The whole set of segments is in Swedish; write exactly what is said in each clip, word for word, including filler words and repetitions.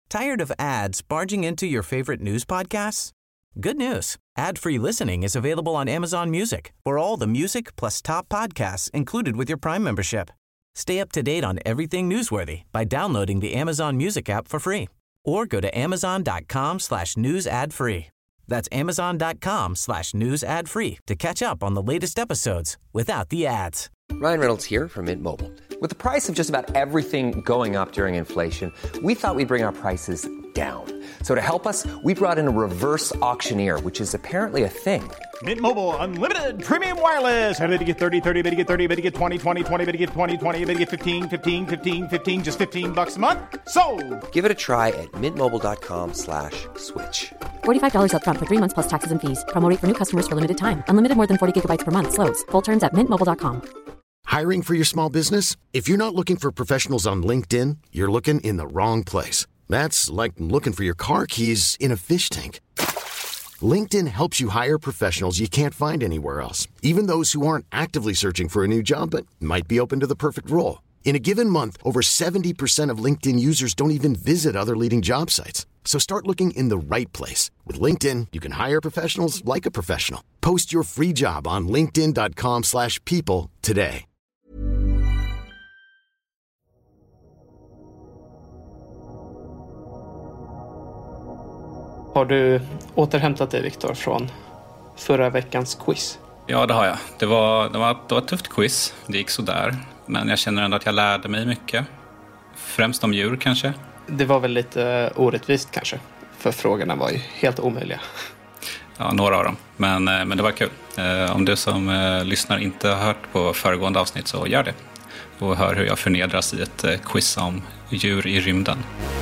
Tired of ads barging into your favorite news podcasts? Good news. Ad-free listening is available on Amazon Music for all the music plus top podcasts included with your Prime membership. Stay up to date on everything newsworthy by downloading the Amazon Music app for free or go to amazon.com slash news ad free. That's amazon.com slash news ad free to catch up on the latest episodes without the ads. Ryan Reynolds here from Mint Mobile. With the price of just about everything going up during inflation, we thought we'd bring our prices down. So to help us, we brought in a reverse auctioneer, which is apparently a thing. Mint Mobile Unlimited Premium Wireless. How to get thirty, thirty, how to get thirty, how to get twenty, twenty, twenty, how to get twenty, twenty, how to get fifteen, fifteen, fifteen, fifteen, just fifteen bucks a month? Sold! Give it a try at mintmobile.com slash switch. forty-five dollars up front for three months plus taxes and fees. Promo rate for new customers for limited time. Unlimited more than forty gigabytes per month. Slows full terms at mint mobile dot com. Hiring for your small business? If you're not looking for professionals on LinkedIn, you're looking in the wrong place. That's like looking for your car keys in a fish tank. LinkedIn helps you hire professionals you can't find anywhere else, even those who aren't actively searching for a new job but might be open to the perfect role. In a given month, over seventy percent of LinkedIn users don't even visit other leading job sites. So start looking in the right place. With LinkedIn, you can hire professionals like a professional. Post your free job on linkedin.com slash people today. Har du återhämtat dig, Viktor, från förra veckans quiz? Ja, det har jag. Det var, det var, det var ett tufft quiz. Det gick så där. Men jag känner ändå att jag lärde mig mycket. Främst om djur, kanske. Det var väl lite orättvist, kanske. För frågorna var ju helt omöjliga. Ja, några av dem. Men, men det var kul. Om du som eh, lyssnar inte har hört på föregående avsnitt, så gör det. Och hör hur jag förnedras i ett eh, quiz om djur i rymden.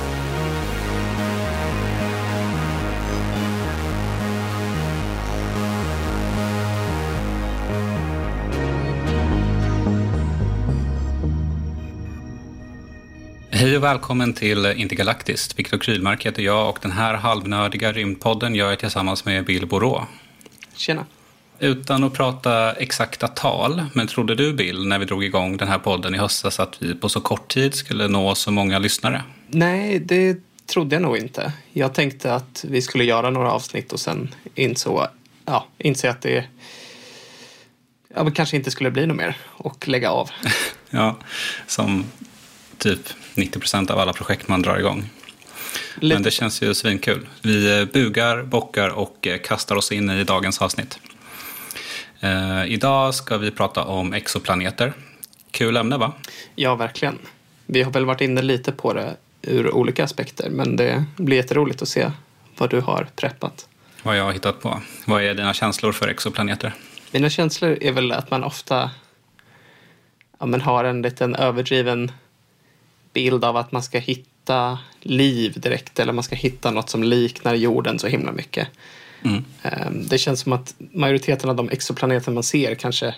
Hej och välkommen till Intergalaktiskt. Viktor Krylmark heter jag och den här halvnördiga rymdpodden gör jag tillsammans med Bill Borå. Tjena. Utan att prata exakta tal, men trodde du, Bill, när vi drog igång den här podden i höstas att vi på så kort tid skulle nå så många lyssnare? Nej, det trodde jag nog inte. Jag tänkte att vi skulle göra några avsnitt och sen insåg, ja, inse att det ja, men kanske inte skulle bli något mer och lägga av. Ja, som typ nittio procent av alla projekt man drar igång. Lite. Men det känns ju svinkul. Vi bugar, bockar och kastar oss in i dagens avsnitt. Uh, idag ska vi prata om exoplaneter. Kul ämne, va? Ja, verkligen. Vi har väl varit inne lite på det ur olika aspekter, men det blir jätteroligt att se vad du har preppat. Vad jag har hittat på. Vad är dina känslor för exoplaneter? Mina känslor är väl att man ofta ja, men har en liten överdriven bild av att man ska hitta liv direkt, eller man ska hitta något som liknar jorden så himla mycket. Mm. Det känns som att majoriteten av de exoplaneter man ser kanske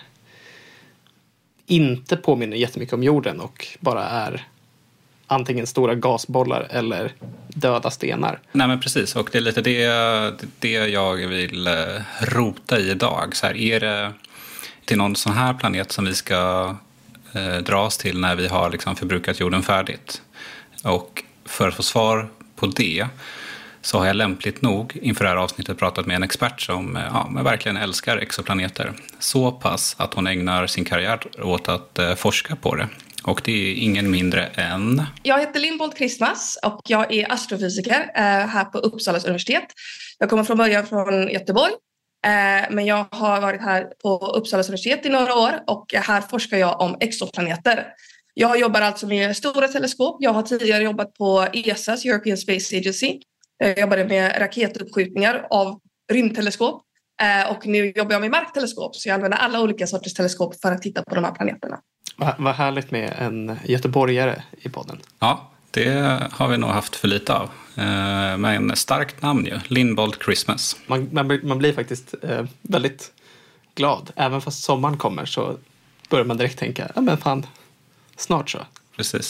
inte påminner jättemycket om jorden och bara är antingen stora gasbollar eller döda stenar. Nej, men precis, och det är lite det, det jag vill rota i idag. Så här, är det till någon sån här planet som vi ska eh, dras till när vi har liksom förbrukat jorden färdigt? Och för att få svar på det så har jag lämpligt nog inför det här avsnittet pratat med en expert som ja, men verkligen älskar exoplaneter. Så pass att hon ägnar sin karriär åt att eh, forska på det. Och det är ingen mindre än... Jag heter Lindbolt Christmas och jag är astrofysiker eh, här på Uppsalas universitet. Jag kommer från början från Göteborg. Eh, men jag har varit här på Uppsalas universitet i några år och här forskar jag om exoplaneter. Jag jobbar alltså med stora teleskop. Jag har tidigare jobbat på E S A's, European Space Agency. Jag jobbade med raketuppskjutningar av rymdteleskop. Eh, och nu jobbar jag med markteleskop. Så jag använder alla olika sorters teleskop för att titta på de här planeterna. Vad, vad härligt med en göteborgare i podden. Ja, det har vi nog haft för lite av. Eh, men starkt namn ju. Lindbolt Christmas. Man, man, man blir faktiskt eh, väldigt glad. Även fast sommaren kommer så börjar man direkt tänka, ja men fan, snart så. Precis.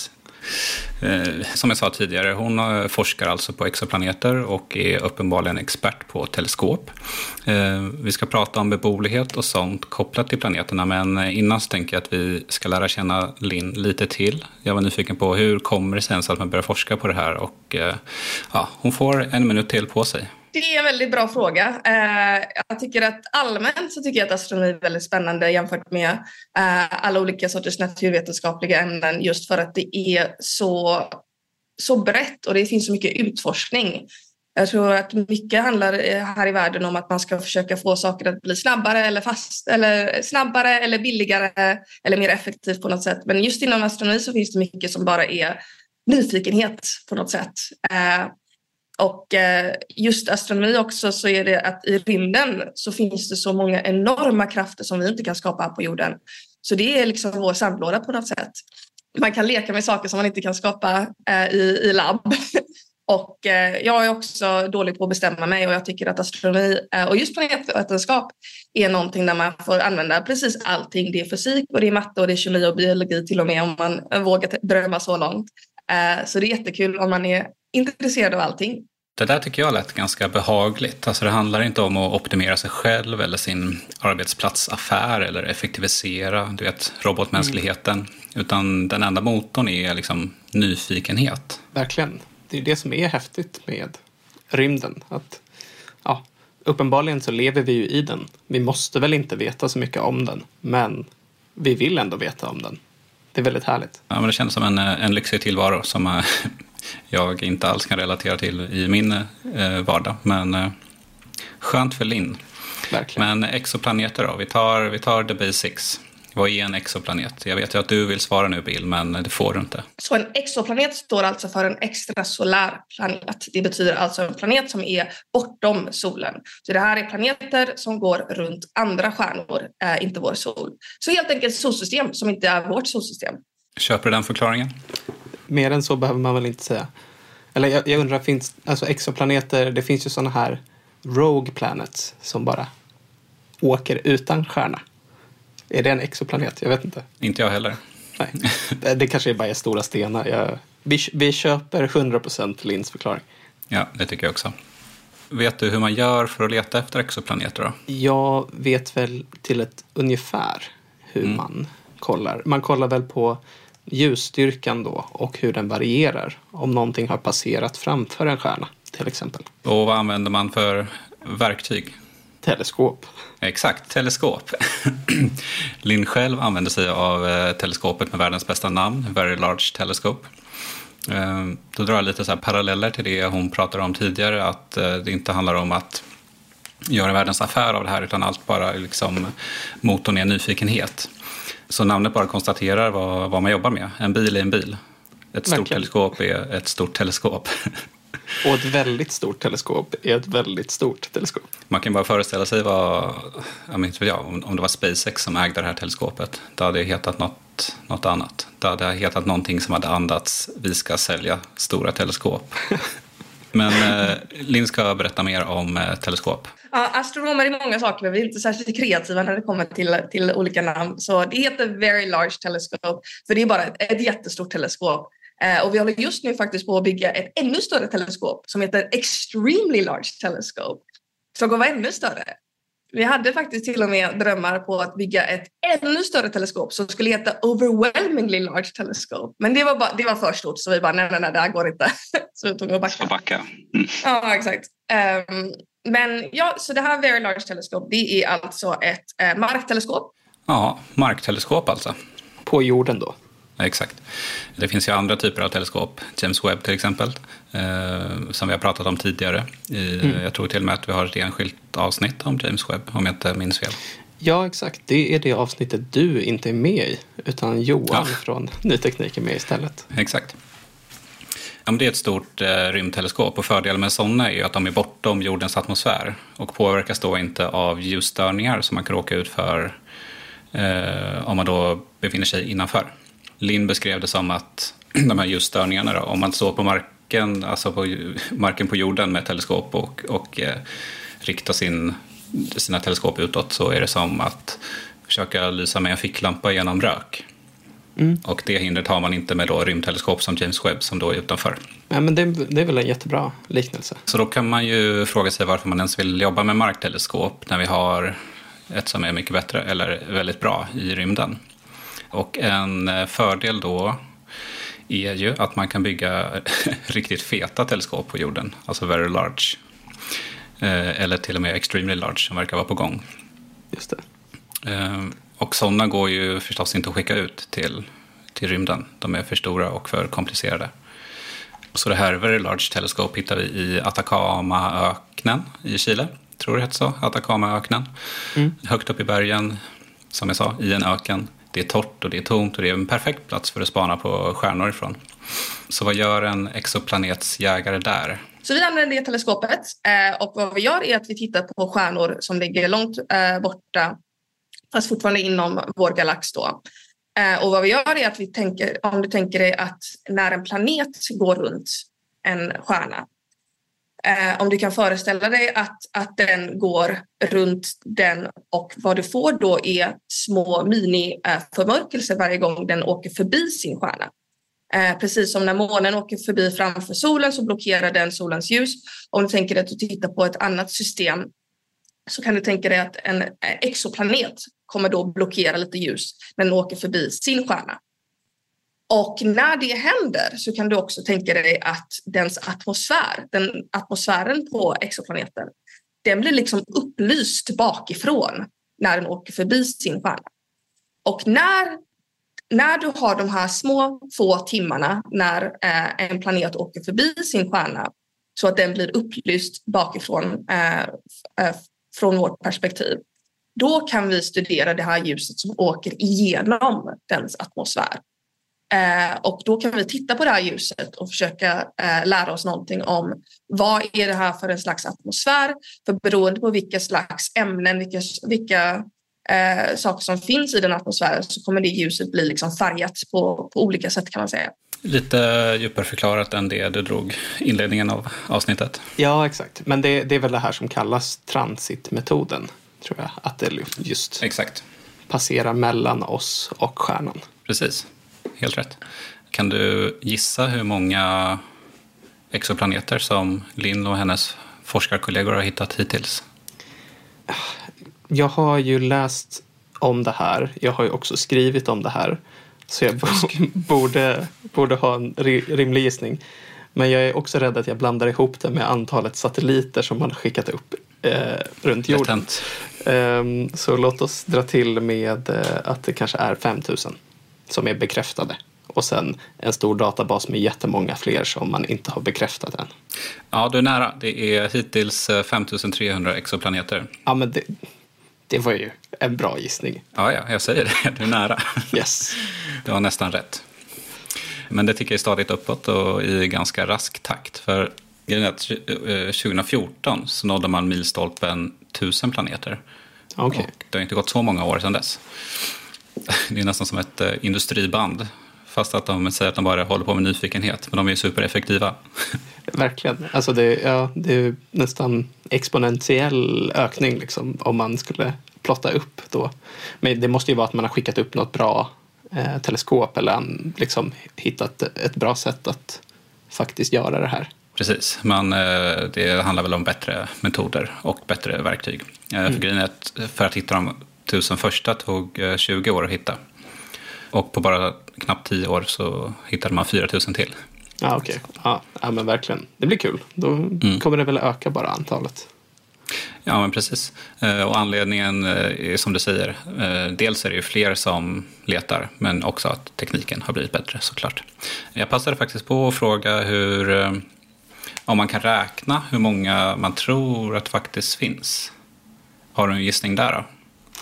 Som jag sa tidigare, hon forskar alltså på exoplaneter och är uppenbarligen expert på teleskop. Vi ska prata om beboelighet och sånt kopplat till planeterna, men innan så tänker jag att vi ska lära känna Linn lite till. Jag var nyfiken på hur kommer det sen så att man börjar forska på det här, och ja, hon får en minut till på sig. Det är en väldigt bra fråga. Jag tycker att allmänt så tycker jag att astronomi är väldigt spännande jämfört med alla olika sorters naturvetenskapliga ämnen, just för att det är så, så brett och det finns så mycket utforskning. Jag tror att mycket handlar här i världen om att man ska försöka få saker att bli snabbare eller fast eller snabbare eller billigare eller mer effektivt på något sätt. Men just inom astronomi så finns det mycket som bara är nyfikenhet på något sätt. Och just astronomi också, så är det att i rymden så finns det så många enorma krafter som vi inte kan skapa här på jorden. Så det är liksom vår sandlåda på något sätt. Man kan leka med saker som man inte kan skapa i, i labb. Och jag är också dålig på att bestämma mig, och jag tycker att astronomi och just planetvetenskap är någonting där man får använda precis allting. Det är fysik och det är matte och det är kemi och biologi till och med, om man vågar drömma så långt. Så det är jättekul om man är intresserad av allting. Det där tycker jag lät ganska behagligt. Alltså det handlar inte om att optimera sig själv eller sin arbetsplatsaffär eller effektivisera, du vet, robotmänskligheten. Mm. Utan den enda motorn är liksom nyfikenhet. Verkligen. Det är det som är häftigt med rymden. Att, ja, uppenbarligen så lever vi ju i den. Vi måste väl inte veta så mycket om den, men vi vill ändå veta om den. Det är väldigt härligt. Ja, men det känns som en, en lyxig tillvaro som jag inte alls kan relatera till i min eh, vardag. Men eh, skönt för Linn. Verkligen. Men exoplaneter då, vi tar, vi tar the basics. Vad är en exoplanet? Jag vet ju att du vill svara nu, Bill, men det får du inte. Så en exoplanet står alltså för en extrasolär planet. Det betyder alltså en planet som är bortom solen. Så det här är planeter som går runt andra stjärnor, äh, inte vår sol. Så helt enkelt solsystem som inte är vårt solsystem. Köper du den förklaringen? Mer än så behöver man väl inte säga. Eller jag, jag undrar, finns alltså exoplaneter, det finns ju sådana här rogue planets som bara åker utan stjärna. Är det en exoplanet? Jag vet inte. Inte jag heller. Nej, det, det kanske är bara stora stenar. Jag, vi, vi köper hundra procent Linns förklaring. Ja, det tycker jag också. Vet du hur man gör för att leta efter exoplaneter då? Jag vet väl till ett ungefär hur mm. man kollar. Man kollar väl på ljusstyrkan då och hur den varierar. Om någonting har passerat framför en stjärna till exempel. Och vad använder man för verktyg? Teleskop. Exakt, teleskop. Linn själv använder sig av eh, teleskopet med världens bästa namn, Very Large Telescope. Eh, då drar jag lite så här paralleller till det hon pratade om tidigare, att eh, det inte handlar om att göra världens affär av det här, utan allt bara liksom motorn är nyfikenhet. Så namnet bara konstaterar vad, vad man jobbar med. En bil är en bil. Ett stort Verkligen. teleskop är ett stort teleskop. Och ett väldigt stort teleskop är ett väldigt stort teleskop. Man kan bara föreställa sig vad, jag minns väl jag, om, om det var SpaceX som ägde det här teleskopet. Det hade hetat något, något annat. Det hade hetat någonting som hade andats, vi ska sälja stora teleskop. Men eh, Linn ska berätta mer om eh, teleskop. Ja, astronomer är många saker, men vi är inte särskilt kreativa när det kommer till, till olika namn. Så det heter Very Large Telescope, för det är bara ett, ett jättestort teleskop. Eh, och vi håller just nu faktiskt på att bygga ett ännu större teleskop som heter Extremely Large Telescope, som kommer vara ännu större. Vi hade faktiskt till och med drömmar på att bygga ett ännu större teleskop som skulle heta Overwhelmingly Large Telescope. Men det var, bara, det var för stort, så vi bara, nej, nej, nej, det här går inte. Så vi tog och backa. backa. Mm. Ja, exakt. Um, men ja, så det här Very Large Telescope, det är alltså ett uh, markteleskop. Ja, markteleskop alltså. På jorden då? Ja, exakt. Det finns ju andra typer av teleskop. James Webb till exempel, eh, som vi har pratat om tidigare. I, mm. Jag tror till och med att vi har ett enskilt avsnitt om James Webb, om jag inte minns fel. Ja, exakt. Det är det avsnittet du inte är med i, utan Johan ja. från Ny Teknik är med istället. Exakt. Ja, men det är ett stort eh, rymdteleskop, och fördelen med sådana är ju att de är bortom jordens atmosfär och påverkas då inte av ljusstörningar som man kan råka ut för eh, om man då befinner sig innanför. Linn beskrev det som att de här ljusstörningarna då, om man står på marken, alltså på marken på jorden med teleskop och, och eh, riktar sin, sina teleskop utåt, så är det som att försöka lysa med en ficklampa genom rök. Mm. Och det hindret har man inte med då rymdteleskop som James Webb som då är utanför. Ja, men det, det är väl en jättebra liknelse. Så då kan man ju fråga sig varför man ens vill jobba med markteleskop när vi har ett som är mycket bättre eller väldigt bra i rymden. Och en fördel då är ju att man kan bygga riktigt feta teleskop på jorden, alltså very large. Eller till och med extremely large som verkar vara på gång. Just det. Och sådana går ju förstås inte att skicka ut till, till rymden. De är för stora och för komplicerade. Så det här very large teleskop hittar vi i Atacamaöknen i Chile. Tror det heter så, Atacamaöknen. Mm. Högt upp i bergen, som jag sa, i en öken. Det är torrt och det är tomt och det är en perfekt plats för att spana på stjärnor ifrån. Så vad gör en exoplanetsjägare där? Så vi använder det teleskopet och vad vi gör är att vi tittar på stjärnor som ligger långt borta, fast fortfarande inom vår galax då. Och vad vi gör är att vi tänker, om du tänker dig att när en planet går runt en stjärna, om du kan föreställa dig att, att den går runt den och vad du får då är små mini-förmörkelser varje gång den åker förbi sin stjärna. Eh, precis som när månen åker förbi framför solen så blockerar den solens ljus. Om du tänker dig att du tittar på ett annat system så kan du tänka dig att en exoplanet kommer då blockera lite ljus när den åker förbi sin stjärna. Och när det händer så kan du också tänka dig att dens atmosfär, den atmosfären på exoplaneten, den blir liksom upplyst bakifrån när den åker förbi sin stjärna. Och när, när du har de här små få timmarna när eh, en planet åker förbi sin stjärna så att den blir upplyst bakifrån eh, eh, från vårt perspektiv, då kan vi studera det här ljuset som åker igenom dens atmosfär. Eh, och då kan vi titta på det här ljuset och försöka eh, lära oss någonting om vad är det här för en slags atmosfär. För beroende på vilka slags ämnen, vilka, vilka eh, saker som finns i den atmosfären så kommer det ljuset bli liksom färgat på, på olika sätt kan man säga. Lite djupare förklarat än det du drog inledningen av avsnittet. Ja, exakt. Men det, det är väl det här som kallas transitmetoden, tror jag. Att det just exakt. passerar mellan oss och stjärnan. Precis. Helt rätt. Kan du gissa hur många exoplaneter som Linn och hennes forskarkollegor har hittat hittills? Jag har ju läst om det här. Jag har ju också skrivit om det här. Så jag borde, borde ha en rimlig gissning. Men jag är också rädd att jag blandar ihop det med antalet satelliter som man har skickat upp eh, runt jorden. Um, så låt oss dra till med eh, att det kanske är fem tusen. Som är bekräftade. Och sen en stor databas med jättemånga fler som man inte har bekräftat än. Ja, du är nära. Det är hittills femtusen trehundra exoplaneter. Ja, men det, det var ju en bra gissning. Ja, ja, jag säger det. Du är nära. Yes. Du har nästan rätt. Men det tickar stadigt uppåt och i ganska rask takt. För tjugo fjorton så nådde man milstolpen tusen planeter. Okay. Och det har inte gått så många år sedan dess. Det är nästan som ett eh, industriband. Fast att de säger att de bara håller på med nyfikenhet. Men de är ju supereffektiva. Verkligen. Alltså det, ja, det är nästan exponentiell ökning liksom, om man skulle plotta upp då. Men det måste ju vara att man har skickat upp något bra eh, teleskop. Eller liksom hittat ett bra sätt att faktiskt göra det här. Precis. Man, eh, det handlar väl om bättre metoder och bättre verktyg. Eh, mm. För grejen är att för att hitta dem tusen första tog tjugo år att hitta. Och på bara knappt tio år så hittade man fyra tusen till. Ja, okej. Okay. Ja, ja, men verkligen. Det blir kul. Då mm. kommer det väl öka bara antalet. Ja, men precis. Och anledningen är som du säger. Dels är det ju fler som letar, men också att tekniken har blivit bättre såklart. Jag passade faktiskt på att fråga hur, om man kan räkna hur många man tror att faktiskt finns. Har du en gissning där då?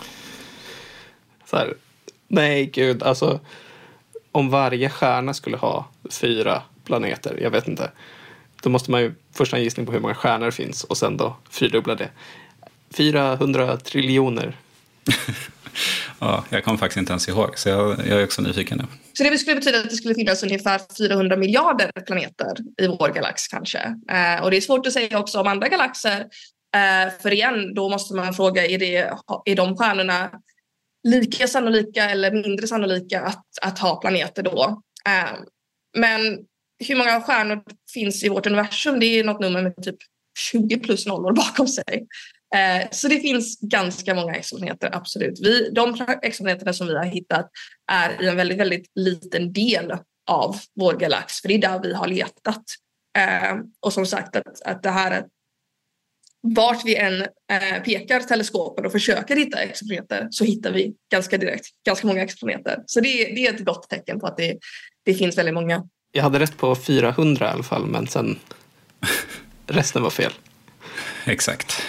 Så här, nej, gud. Alltså, om varje stjärna skulle ha fyra planeter, jag vet inte. Då måste man ju först ha en gissning på hur många stjärnor det finns och sen då fyrdubbla det. fyrahundra triljoner. Ja, jag kommer faktiskt inte ens ihåg, så jag, jag är också nyfiken nu. Så det skulle betyda att det skulle finnas ungefär fyrahundra miljarder planeter i vår galax kanske. Eh, och det är svårt att säga också om andra galaxer. Eh, för igen, då måste man fråga, är, det, är de stjärnorna lika sannolika eller mindre sannolika att, att ha planeter då. Eh, men hur många stjärnor finns i vårt universum? Det är något nummer med typ tjugo plus nollor bakom sig. Eh, så det finns ganska många exoplaneter, absolut. Vi, de exoplaneterna som vi har hittat är i en väldigt, väldigt liten del av vår galax, för det är där vi har letat. Eh, och som sagt, att, att det här är vart vi än eh, pekar teleskopen och försöker hitta exoplaneter, så hittar vi ganska direkt ganska många exoplaneter. Så det, det är ett gott tecken på att det, det finns väldigt många. Jag hade rätt på fyrahundra i alla fall, men sen resten var fel. Exakt.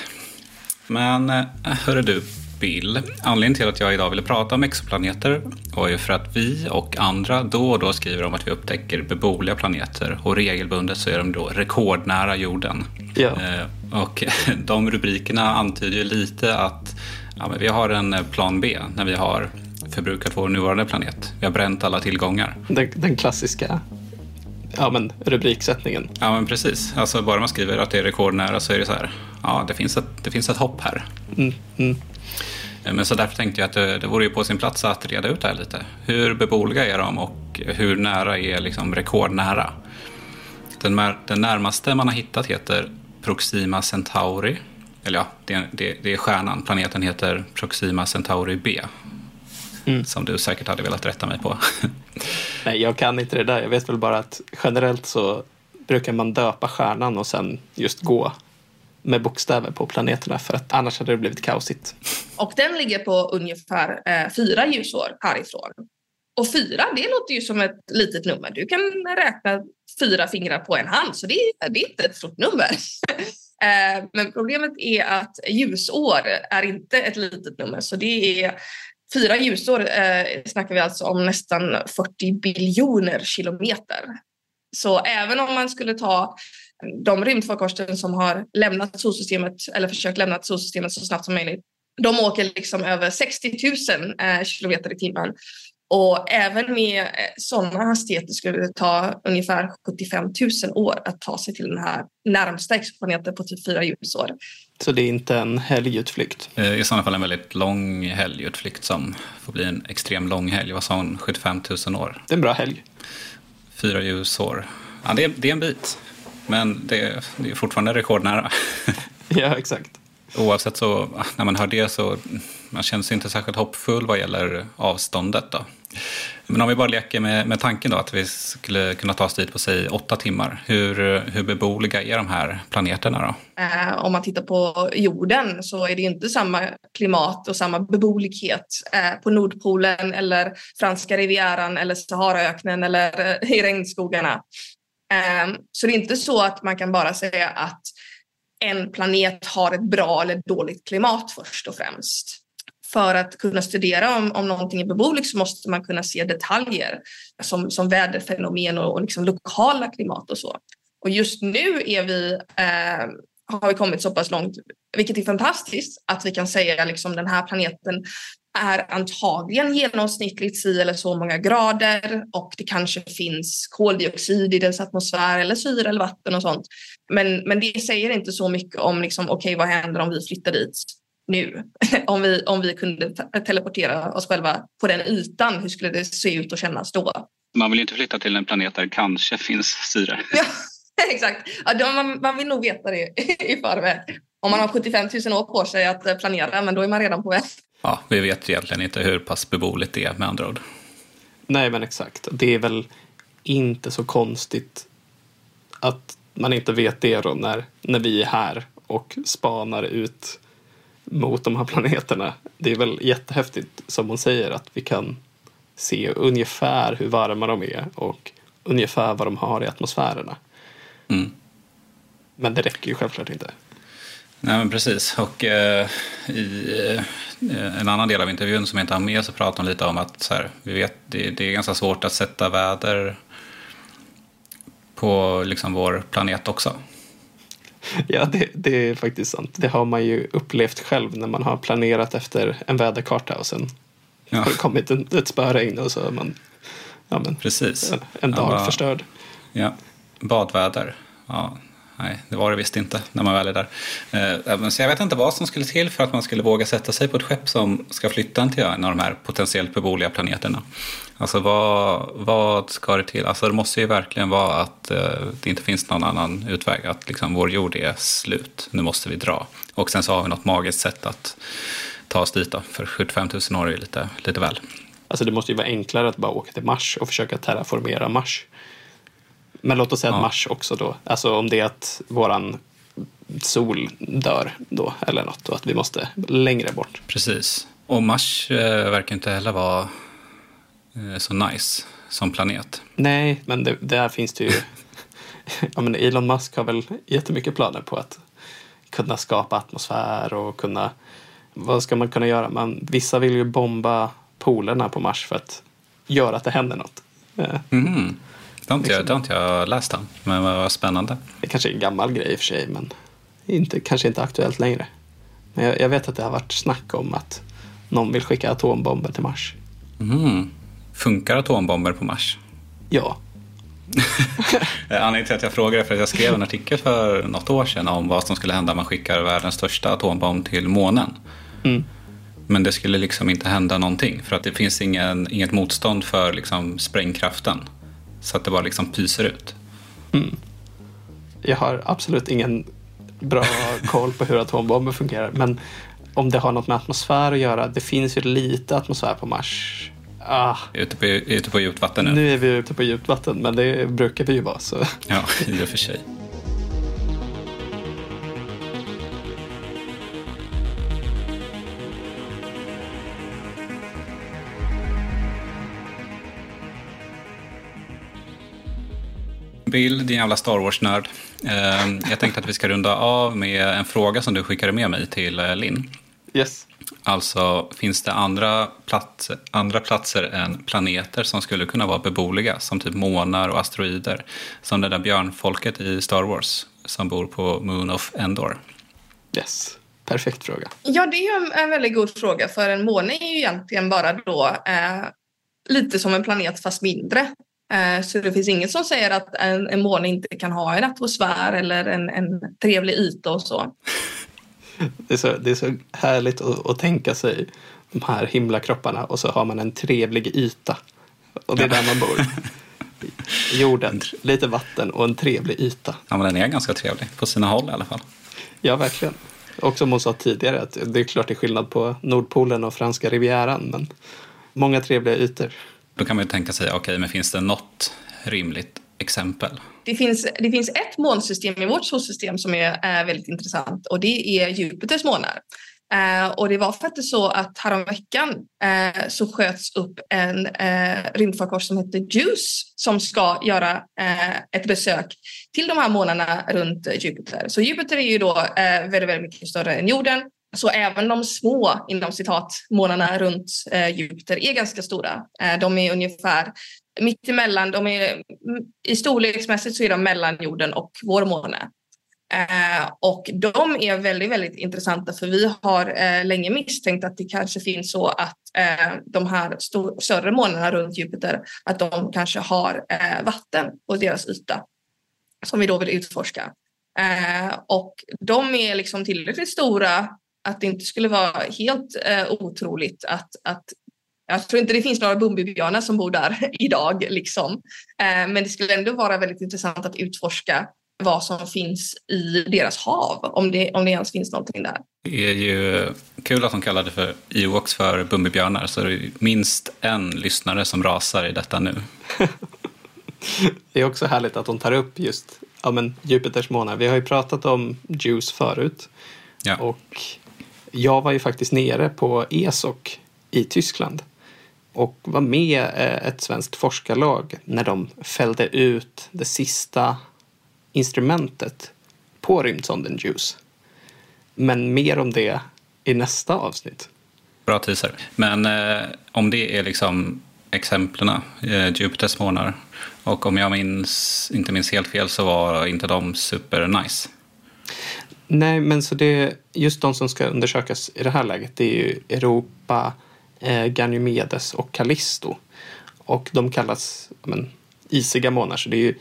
Men hörru du Bill, anledningen till att jag idag ville prata om exoplaneter var ju för att vi och andra då och då skriver om att vi upptäcker beboeliga planeter, och regelbundet så är de då rekordnära jorden. Ja. Eh, och de rubrikerna antyder ju lite att ja, men vi har en plan B när vi har förbrukat vår nuvarande planet. Vi har bränt alla tillgångar. Den, den klassiska ja, men, rubriksättningen. Ja, men precis. Alltså bara man skriver att det är rekordnära så är det så här, ja, det finns ett, det finns ett hopp här. Mm, mm. Men så därför tänkte jag att det, det vore ju på sin plats att reda ut det här lite. Hur beboeliga är de och hur nära är liksom rekordnära? Den, den närmaste man har hittat heter Proxima Centauri. Eller ja, det, det, det är stjärnan. Planeten heter Proxima Centauri B. Mm. Som du säkert hade velat rätta mig på. Nej, jag kan inte det där. Jag vet väl bara att generellt så brukar man döpa stjärnan och sen just gå med bokstäver på planeterna, för att annars hade det blivit kaosigt. Och den ligger på ungefär eh, fyra ljusår härifrån. Och fyra, det låter ju som ett litet nummer. Du kan räkna fyra fingrar på en hand, så det är, det är inte ett stort nummer. eh, men problemet är att ljusår är inte ett litet nummer, så det är fyra ljusår eh, snackar vi alltså om nästan fyrtio biljoner kilometer. Så även om man skulle ta de rymdfarkoster som har lämnat solsystemet eller försökt lämna solsystemet så snabbt som möjligt, de åker liksom över sextio tusen eh, kilometer i timmen. Och även med eh, sådana hastigheter skulle det ta ungefär sjuttiofem tusen år att ta sig till den här närmsta exoplaneten på typ fyra ljusår. Så det är inte en helgutflykt? I sådana fall en väldigt lång helgutflykt som får bli en extrem lång helg. Vad sa hon? sjuttiofem tusen år. Det är en bra helg. Fyra ljusår. Ja, det är, det är en bit. Men det är, det är fortfarande rekordnära. Ja, exakt. Oavsett så, när man hör det så man känner sig inte särskilt hoppfull vad gäller avståndet då. Men om vi bara leker med, med tanken då att vi skulle kunna ta oss dit på sig åtta timmar. Hur, hur beboeliga är de här planeterna då? Eh, om man tittar på jorden så är det inte samma klimat och samma beboelighet eh, på Nordpolen eller franska rivieran eller Saharaöknen eller eh, i regnskogarna. Eh, så det är inte så att man kan bara säga att en planet har ett bra eller dåligt klimat först och främst. För att kunna studera om, om någonting är beboeligt så måste man kunna se detaljer som, som väderfenomen och, och liksom lokala klimat och så. Och just nu är vi, eh, har vi kommit så pass långt, vilket är fantastiskt, att vi kan säga liksom den här planeten är antagligen genomsnittligt si eller så många grader och det kanske finns koldioxid i dess atmosfär eller syre eller vatten och sånt. Men, men det säger inte så mycket om liksom, okej, vad händer om vi flyttar dit nu? om, vi, om vi kunde teleportera oss själva på den ytan, hur skulle det se ut och kännas då? Man vill ju inte flytta till en planet där det kanske finns syre. Ja, exakt. Ja, då, man, man vill nog veta det i förväg. Om man har sjuttiofem tusen år på sig att planera, men då är man redan på väg. Ja, vi vet egentligen inte hur pass beboeligt det är med andra ord. Nej, men exakt. Det är väl inte så konstigt att man inte vet det då när, när vi är här och spanar ut mot de här planeterna. Det är väl jättehäftigt som hon säger att vi kan se ungefär hur varma de är och ungefär vad de har i atmosfärerna. Mm. Men det räcker ju självklart inte. Nej, men precis. Och eh, i eh, en annan del av intervjun som jag inte har med så pratar hon lite om att så här, vi vet, det, det är ganska svårt att sätta väder på liksom vår planet också. Ja, det, det är faktiskt sant. Det har man ju upplevt själv när man har planerat efter en väderkarta och sen ja. har det kommit en, ett spöregn och så är man ja, men, precis. en, en dag ja, bara, förstörd. Ja, badväder. Ja. nej, det var det visst inte när man väl är där. Så jag vet inte vad som skulle till för att man skulle våga sätta sig på ett skepp som ska flytta till en av de här potentiellt beboeliga planeterna. Alltså vad, vad ska det till? Alltså det måste ju verkligen vara att det inte finns någon annan utväg. Att liksom vår jord är slut, nu måste vi dra. Och sen så har vi något magiskt sätt att ta oss dit då. För sjuttiofem tusen år är lite, lite väl. Alltså det måste ju vara enklare att bara åka till Mars och försöka terraformera Mars. Men låt oss säga ja. att Mars också då. Alltså om det är att våran sol dör då eller något. Och att vi måste längre bort. Precis. Och Mars eh, verkar inte heller vara eh, så nice som planet. Nej, men det, där finns det ju... ja, men Elon Musk har väl jättemycket planer på att kunna skapa atmosfär och kunna... Vad ska man kunna göra? Man, vissa vill ju bomba polerna på Mars för att göra att det händer något. Mm. Det har inte, jag, det har inte jag läst om, men vad spännande. Det kanske är en gammal grej i och för sig, men inte, kanske inte aktuellt längre. Men jag, jag vet att det har varit snack om att någon vill skicka atombomber till Mars. Mm. Funkar atombomber på Mars? Ja. Anledningen till att jag frågade för att jag skrev en artikel för något år sedan om vad som skulle hända om man skickar världens största atombomb till månen. Mm. Men det skulle liksom inte hända någonting för att det finns ingen, inget motstånd för liksom sprängkraften. Så att det bara liksom pyser ut. Mm. Jag har absolut ingen bra koll på hur atombomber fungerar. Men om det har något med atmosfär att göra. Det finns ju lite atmosfär på Mars. Ah. Ute på, ute på djupt vatten nu. Nu är vi ute på djupt vatten. Men det brukar vi ju vara. Så. Ja, i och för sig. Bill, din jävla Star Wars-nörd. Jag tänkte att vi ska runda av med en fråga som du skickade med mig till Linn. Yes. Alltså, finns det andra platser, andra platser än planeter som skulle kunna vara beboeliga? Som typ månar och asteroider. Som det där björnfolket i Star Wars som bor på Moon of Endor. Yes, perfekt fråga. Ja, det är ju en väldigt god fråga. För en måne är ju egentligen bara då eh, lite som en planet fast mindre. Så det finns inget som säger att en, en måne inte kan ha en atmosfär eller en, en trevlig yta och så. Det är så, det är så härligt att, att tänka sig de här himlakropparna och så har man en trevlig yta. Och det är där man bor. Jorden, lite vatten och en trevlig yta. Ja, men den är ganska trevlig på sina håll i alla fall. Ja, verkligen. Och som hon sa tidigare, att det är klart det är skillnad på Nordpolen och franska rivieran, men många trevliga ytor. Då kan man ju tänka sig, okej, okay, men finns det något rimligt exempel? Det finns, det finns ett månsystem i vårt solsystem som är, är väldigt intressant och det är Jupiters månar. Eh, och det var faktiskt så att häromveckan eh, så sköts upp en eh, rymdfarkost som heter JUICE som ska göra eh, ett besök till de här månarna runt Jupiter. Så Jupiter är ju då eh, väldigt, väldigt mycket större än jorden. Så även de små, inom citat, månarna runt eh, Jupiter är ganska stora. Eh, de är ungefär mitt emellan, de är, i storleksmässigt så är de mellan jorden och vår måne. Eh, och de är väldigt, väldigt intressanta för vi har eh, länge misstänkt att det kanske finns så att eh, de här stor, större månarna runt Jupiter, att de kanske har eh, vatten på deras yta som vi då vill utforska. Eh, och de är liksom tillräckligt stora att det inte skulle vara helt eh, otroligt att, att jag tror inte det finns några Bumbibjörnar som bor där idag liksom. Eh, men det skulle ändå vara väldigt intressant att utforska vad som finns i deras hav, om det, om det ens finns någonting där. Det är ju kul att de kallar det för Ewoks för Bumbibjörnar, så det är minst en lyssnare som rasar i detta nu. Det är också härligt att de tar upp just ja, men Jupiters månar. Vi har ju pratat om JUICE förut. Ja. Och jag var ju faktiskt nere på E S O C i Tyskland och var med ett svenskt forskarlag när de fällde ut det sista instrumentet på rymdsonden JUICE. Men mer om det i nästa avsnitt. Bra teaser. Men eh, om det är liksom exemplen, eh, Jupiters månar, och om jag minns, inte minns helt fel så var inte de super nice. Nej, men så det just de som ska undersökas i det här läget, det är ju Europa, eh, Ganymedes och Callisto. Och de kallas men, isiga månar, så det är ju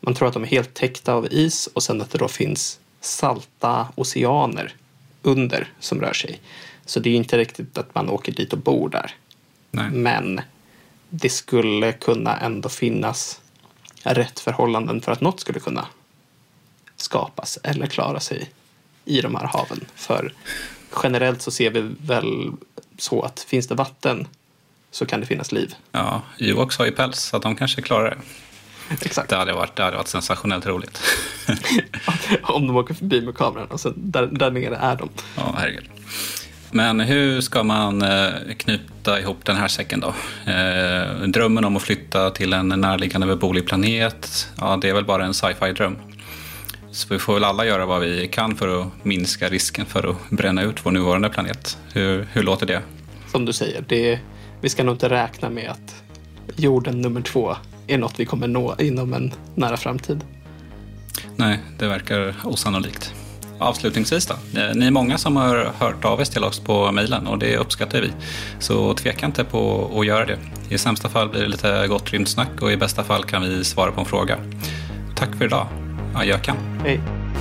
Man tror att de är helt täckta av is och sen att det då finns salta oceaner under som rör sig. Så det är inte riktigt att man åker dit och bor där. Nej. Men det skulle kunna ändå finnas rätt förhållanden för att något skulle kunna skapas eller klara sig i de här haven. För generellt så ser vi väl så att finns det vatten så kan det finnas liv. Ja, Ewoks har ju päls så att de kanske klarar det. Exakt. Det hade varit, det hade varit sensationellt roligt. Om de åker förbi med kameran och sen där, där nere är de. Ja, herregud. Men hur ska man eh, knyta ihop den här säcken då? Eh, drömmen om att flytta till en närliggande beboelig planet, ja, det är väl bara en sci-fi-dröm. Så vi får väl alla göra vad vi kan för att minska risken för att bränna ut vår nuvarande planet. Hur, hur låter det? Som du säger, det, vi ska nog inte räkna med att jorden nummer två är något vi kommer nå inom en nära framtid. Nej, det verkar osannolikt. Avslutningsvis då. Ni är många som har hört av er till oss på mejlen och det uppskattar vi. Så tveka inte på att göra det. I sämsta fall blir det lite gott rymdsnack och i bästa fall kan vi svara på en fråga. Tack för idag. Adjöken. Hej.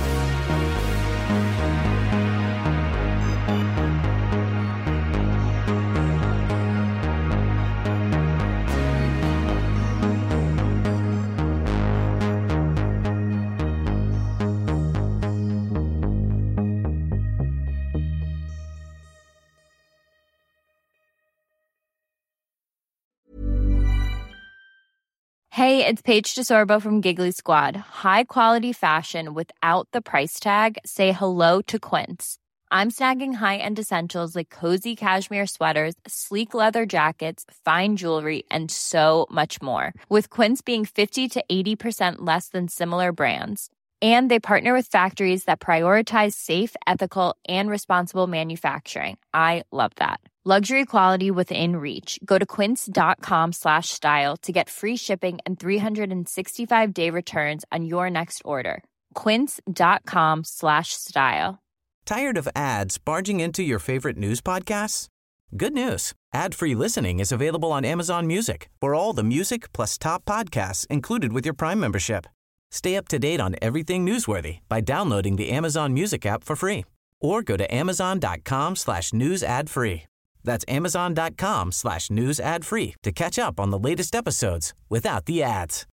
Hey, it's Paige DeSorbo from Giggly Squad. High quality fashion without the price tag. Say hello to Quince. I'm snagging high-end essentials like cozy cashmere sweaters, sleek leather jackets, fine jewelry, and so much more. With Quince being fifty to eighty percent less than similar brands. And they partner with factories that prioritize safe, ethical, and responsible manufacturing. I love that. Luxury quality within reach. Go to quince.com slash style to get free shipping and three sixty-five day returns on your next order. Quince.com slash style. Tired of ads barging into your favorite news podcasts? Good news. Ad-free listening is available on Amazon Music for all the music plus top podcasts included with your Prime membership. Stay up to date on everything newsworthy by downloading the Amazon Music app for free or go to amazon.com slash news ad free. That's amazon.com slash news ad free to catch up on the latest episodes without the ads.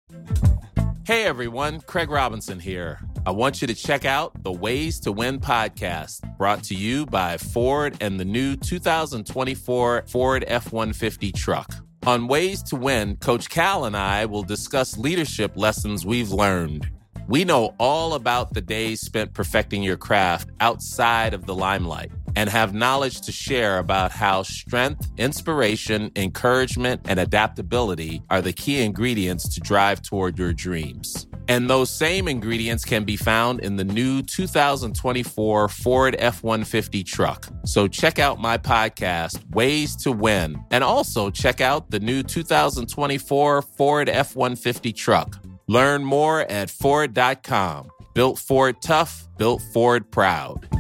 Hey everyone, Craig Robinson here. I want you to check out the Ways to Win podcast, brought to you by Ford and the new two thousand twenty-four Ford F one fifty truck. On Ways to Win, Coach Cal and I will discuss leadership lessons we've learned. We know all about the days spent perfecting your craft outside of the limelight and have knowledge to share about how strength, inspiration, encouragement, and adaptability are the key ingredients to drive toward your dreams. And those same ingredients can be found in the new two thousand twenty-four Ford F one fifty truck. So check out my podcast, Ways to Win, and also check out the new two thousand twenty-four Ford F one fifty truck. Learn more at Ford dot com. Built Ford tough, built Ford proud.